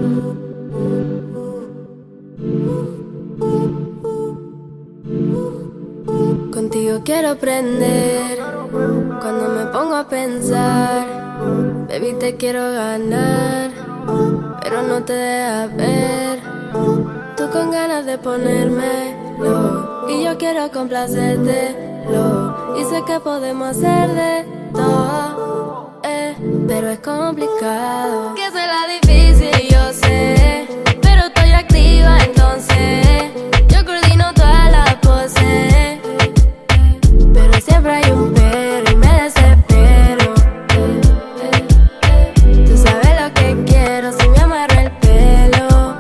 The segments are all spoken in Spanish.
Contigo quiero aprender. Cuando me pongo a pensar, baby, te quiero ganar, pero no te dejas ver. Tú con ganas de ponérmelo y yo quiero complacértelo. Y sé que podemos hacer de todo, pero es complicado. Que será difícil, yo sé, pero estoy activa, entonces yo coordino todas las poses. Pero siempre hay un pero y me desespero. Tú sabes lo que quiero si me amarro el pelo.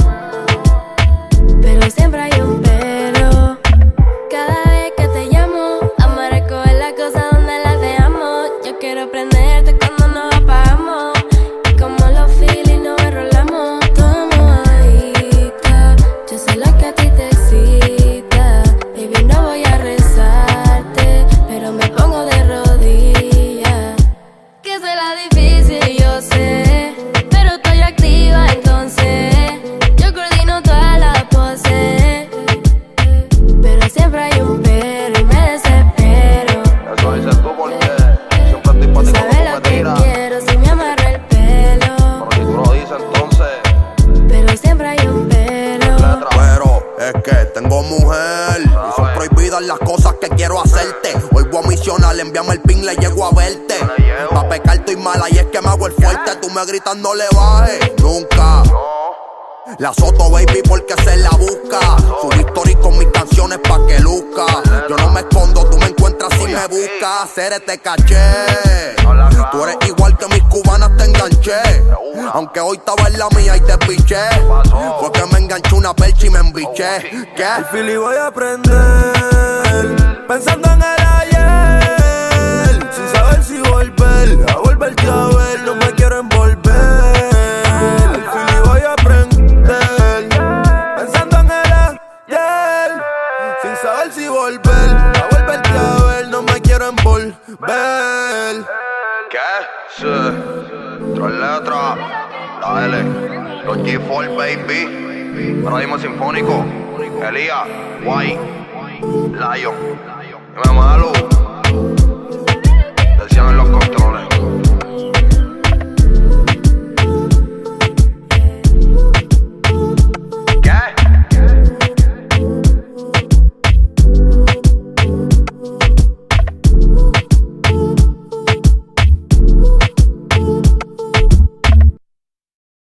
Pero siempre hay un pero. Cada vez que te llamo, amarezco en la cosa donde las dejamos. Yo quiero prenderte cuando nos apagamos. Y como los feelings nos enrolamos, todo mojadita. Yo sé lo que a ti te excita. Baby, no voy a rezarte, pero me pongo de rodillas. Que será difícil, yo sé, pero estoy activa, entonces yo coordino todas las poses. Pero siempre hay un pero y me desespero. Eso dices tú porque siempre estoy pa' ti Sabes cuando lo tú me que tiras. quiero si me amarro el pelo. Pero si tú lo dices entonces, Pero siempre hay un pero. letra. Pero es que tengo mujer y son prohibidas las cosas que quiero hacerte. Hoy voy a misionar, envíame el ping, le llego a verte. Pa' pecar estoy mala y es que me hago el fuerte. Tú me gritas no le bajes, nunca. La azoto, baby, porque se la busca. Subí stories con mis canciones pa' que luzca. Yo no me escondo, tú me encuentras si me buscas. Hacer este caché. Tú eres igual que mis cubanas, te enganché. Aunque hoy estaba en la mía y te piché. Fue que me enganché una percha y me embiché. ¿Qué? El Philly voy a prender, pensando en el ayer, sin saber si volver, a volverte a ver, no me quiero envolver. El Philly voy a prender, pensando en el ayer, sin saber si volver, a volverte a ver, no me quiero envolver. ¿Qué? Sí. Tres letras. La L. Los G4, baby. Ahora mismo sinfónico. Elías. White. Lion. Dime malo. Decían en los controles.